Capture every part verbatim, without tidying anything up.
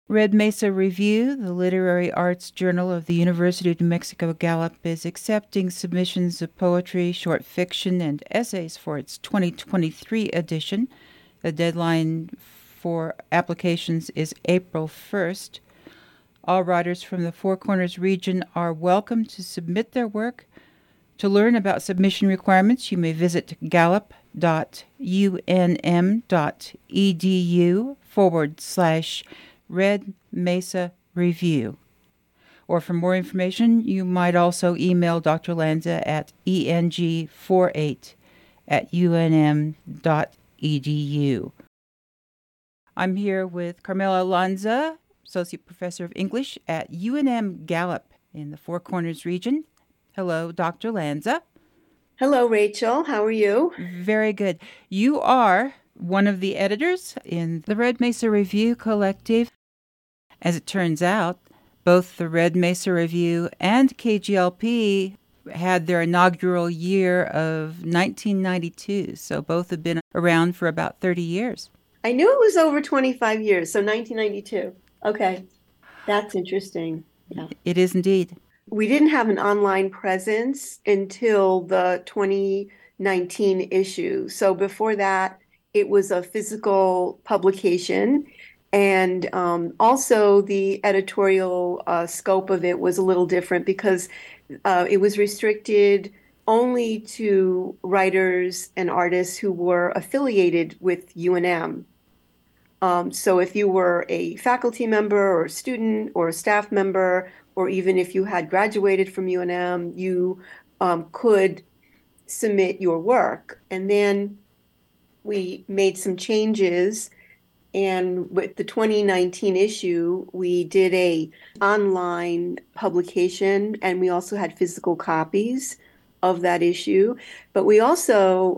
Red Mesa Review, the literary arts journal of the University of New Mexico Gallup, is accepting submissions of poetry, short fiction, and essays for its twenty twenty-three edition. The deadline for applications is April first. All writers from the Four Corners region are welcome to submit their work. To learn about submission requirements, you may visit gallup.unm.edu forward slash Red Mesa Review. Or for more information, you might also email Doctor Lanza at e n g forty-eight at u n m dot e d u. I'm here with Carmela Lanza, Associate Professor of English at U N M Gallup in the Four Corners region. Hello, Doctor Lanza. Hello, Rachel. How are you? Very good. You are one of the editors in the Red Mesa Review Collective. As it turns out, both the Red Mesa Review and K G L P had their inaugural year of nineteen ninety-two, so both have been around for about thirty years. I knew it was over twenty-five years, so nineteen ninety-two. Okay, that's interesting. Yeah. It is indeed. We didn't have an online presence until the twenty nineteen issue. So before that, it was a physical publication. And um, also the editorial uh, scope of it was a little different because uh, it was restricted only to writers and artists who were affiliated with U N M. Um, so if you were a faculty member or a student or a staff member, or even if you had graduated from U N M, you um, could submit your work. And then we made some changes. And with the twenty nineteen issue, we did a online publication, and we also had physical copies of that issue. But we also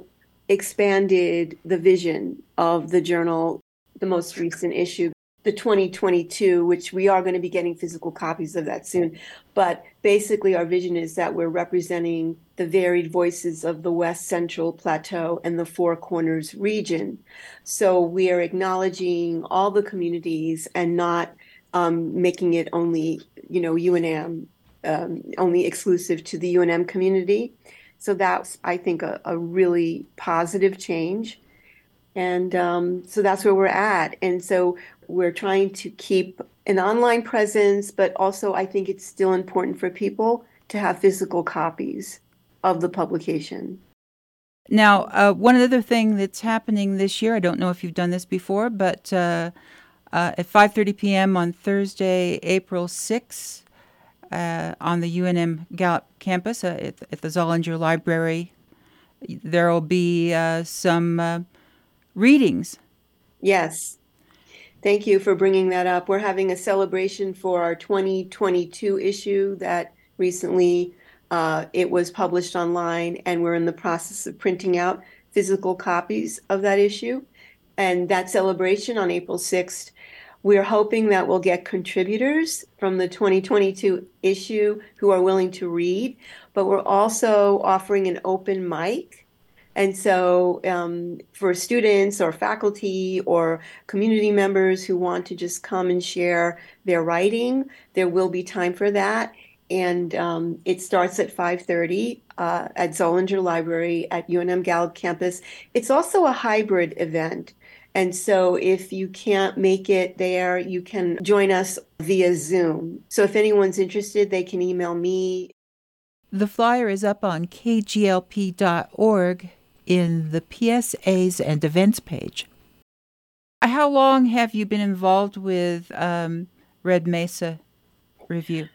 expanded the vision of the journal, the most recent issue, the twenty twenty-two, which we are going to be getting physical copies of that soon. But basically, our vision is that we're representing the varied voices of the West Central Plateau and the Four Corners region. So we are acknowledging all the communities and not um, making it only, you know, U N M, um, only exclusive to the U N M community. So that's, I think, a, a really positive change. And um, so that's where we're at. And so we're trying to keep an online presence, but also I think it's still important for people to have physical copies of the publication. Now, uh, one other thing that's happening this year, I don't know if you've done this before, but uh, uh, at five thirty p.m. on Thursday, April sixth, uh, on the U N M Gallup campus uh, at, at the Zollinger Library, there will be uh, some uh, readings. Yes. Thank you for bringing that up. We're having a celebration for our twenty twenty-two issue that recently uh, it was published online, and we're in the process of printing out physical copies of that issue. And that celebration on April sixth, we're hoping that we'll get contributors from the twenty twenty-two issue who are willing to read, but we're also offering an open mic. And so um, for students or faculty or community members who want to just come and share their writing, there will be time for that. And um, it starts at five thirty uh, at Zollinger Library at U N M Gallup campus. It's also a hybrid event. And so if you can't make it there, you can join us via Zoom. So if anyone's interested, they can email me. The flyer is up on k g l p dot org in the P S As and events page. How long have you been involved with um, Red Mesa Review?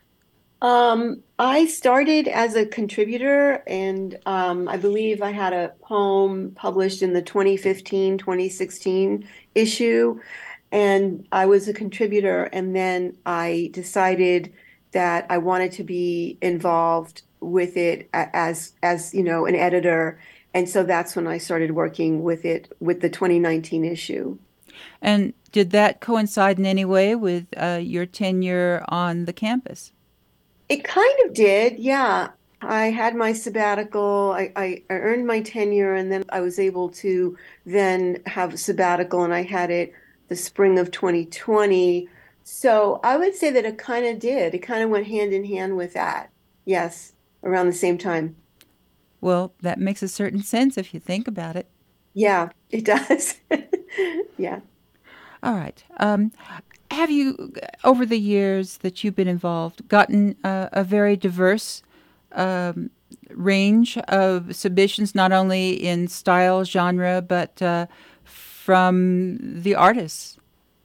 Um, I started as a contributor, and um, I believe I had a poem published in the twenty fifteen twenty sixteen issue, and I was a contributor, and then I decided that I wanted to be involved with it as, as you know, an editor. And so that's when I started working with it, with the twenty nineteen issue. And did that coincide in any way with uh, your tenure on the campus? It kind of did, yeah. I had my sabbatical, I, I, I earned my tenure, and then I was able to then have a sabbatical, and I had it the spring of twenty twenty So I would say that it kind of did. It kind of went hand in hand with that. Yes, around the same time. Well, that makes a certain sense if you think about it. Yeah, it does. Yeah. All right. Um, have you, over the years that you've been involved, gotten uh, a very diverse um, range of submissions, not only in style, genre, but uh, from the artists?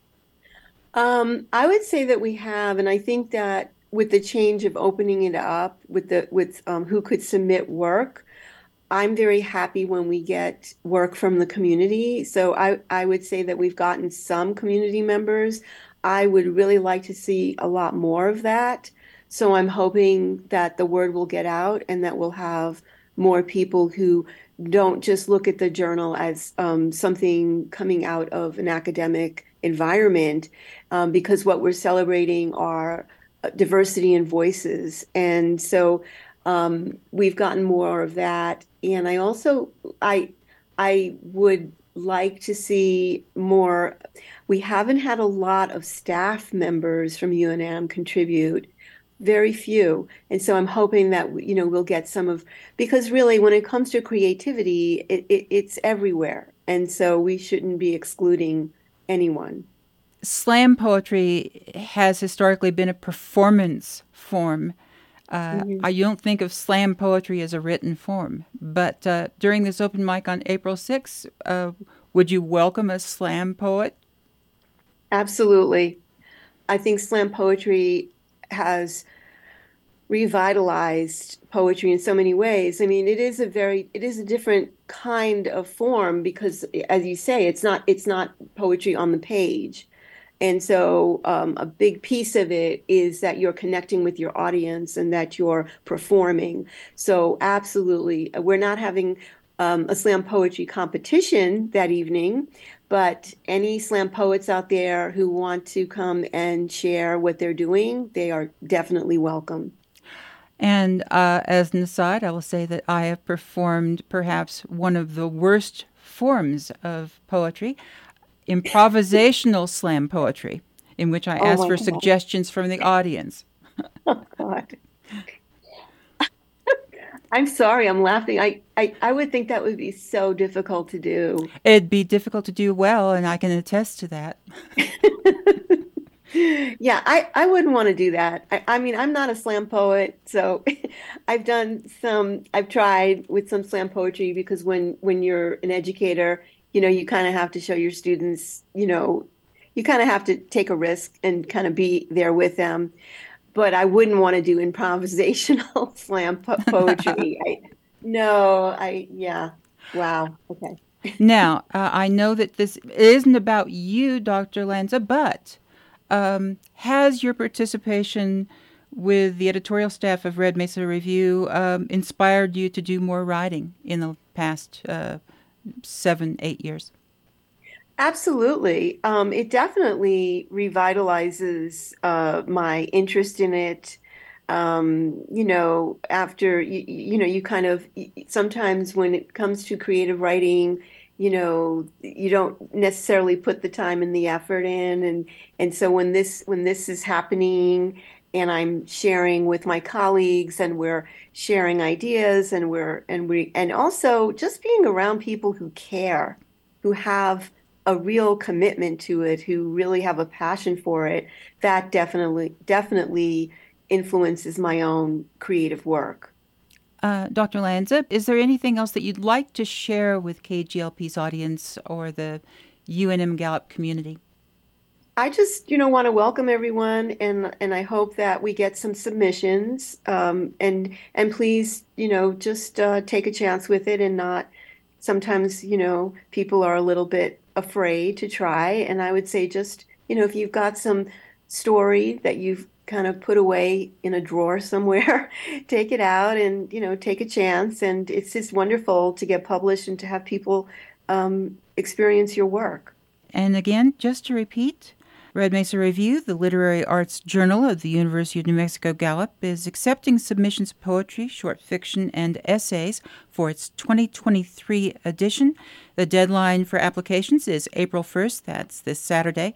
Um, I would say that we have, and I think that with the change of opening it up with the with um, who could submit work, I'm very happy when we get work from the community. So I, I would say that we've gotten some community members. I would really like to see a lot more of that. So I'm hoping that the word will get out and that we'll have more people who don't just look at the journal as um, something coming out of an academic environment, um, because what we're celebrating are uh, diversity and voices. And so um, we've gotten more of that. And I also I I would like to see more. We haven't had a lot of staff members from U N M contribute, very few. And so I'm hoping that you know we'll get some of because really when it comes to creativity, it, it, it's everywhere. And so we shouldn't be excluding anyone. Slam poetry has historically been a performance form. Uh, Mhm. I don't think of slam poetry as a written form, but uh, during this open mic on April sixth, uh, would you welcome a slam poet? Absolutely. I think slam poetry has revitalized poetry in so many ways. I mean, it is a very, it is a different kind of form because, as you say, it's not, it's not poetry on the page. And so, um, a big piece of it is that you're connecting with your audience and that you're performing. So, absolutely, we're not having um, a slam poetry competition that evening, but any slam poets out there who want to come and share what they're doing, they are definitely welcome. And uh, as an aside, I will say that I have performed perhaps one of the worst forms of poetry, improvisational slam poetry, in which I Oh ask my for God. suggestions from the audience. Oh God. I'm sorry, I'm laughing. I, I, I would think that would be so difficult to do. It'd be difficult to do well, and I can attest to that. Yeah, I, I wouldn't want to do that. I, I mean, I'm not a slam poet, so I've done some, I've tried with some slam poetry because when when you're an educator, you know, you kind of have to show your students, you know, you kind of have to take a risk and kind of be there with them. But I wouldn't want to do improvisational slam po poetry. I, no, I, yeah. Wow. Okay. Now, uh, I know that this isn't about you, Doctor Lanza, but um, has your participation with the editorial staff of Red Mesa Review um, inspired you to do more writing in the past uh, seven, eight years? Absolutely. Um, it definitely revitalizes uh, my interest in it. Um, you know, after you, you know, you kind of sometimes when it comes to creative writing, you know, you don't necessarily put the time and the effort in, and and so when this when this is happening, and I'm sharing with my colleagues, and we're sharing ideas, and we're and we and also just being around people who care, who have a real commitment to it, who really have a passion for it, that definitely definitely influences my own creative work. Uh, Doctor Lanza, is there anything else that you'd like to share with K G L P's audience or the U N M Gallup community? I just, you know, want to welcome everyone, and and I hope that we get some submissions. Um, and and please, you know, just uh, take a chance with it and not. Sometimes, you know, people are a little bit afraid to try, and I would say just, you know, if you've got some story that you've kind of put away in a drawer somewhere, take it out and, you know, take a chance. And it's just wonderful to get published and to have people um, experience your work. And again, just to repeat, Red Mesa Review, the literary arts journal of the University of New Mexico Gallup, is accepting submissions of poetry, short fiction, and essays for its twenty twenty-three edition. The deadline for applications is April first, that's this Saturday.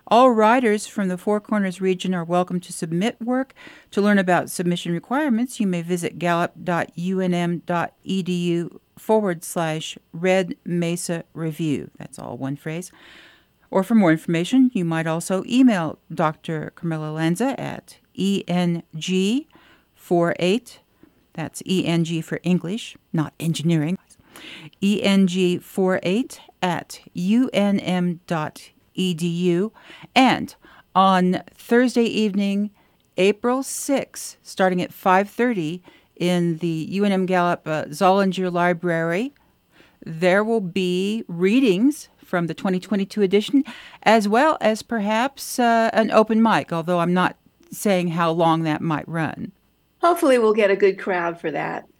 All writers from the Four Corners region are welcome to submit work. To learn about submission requirements, you may visit gallup.unm.edu forward slash Red Mesa Review. That's all one phrase. Or for more information, you might also email Doctor Carmela Lanza at E N G forty-eight. That's E N G for English, not engineering. E N G forty-eight at U N M dot E D U. And on Thursday evening, April sixth, starting at five thirty in the U N M Gallup uh, Zollinger Library, there will be readings from the twenty twenty-two edition, as well as perhaps uh, an open mic, although I'm not saying how long that might run. Hopefully we'll get a good crowd for that.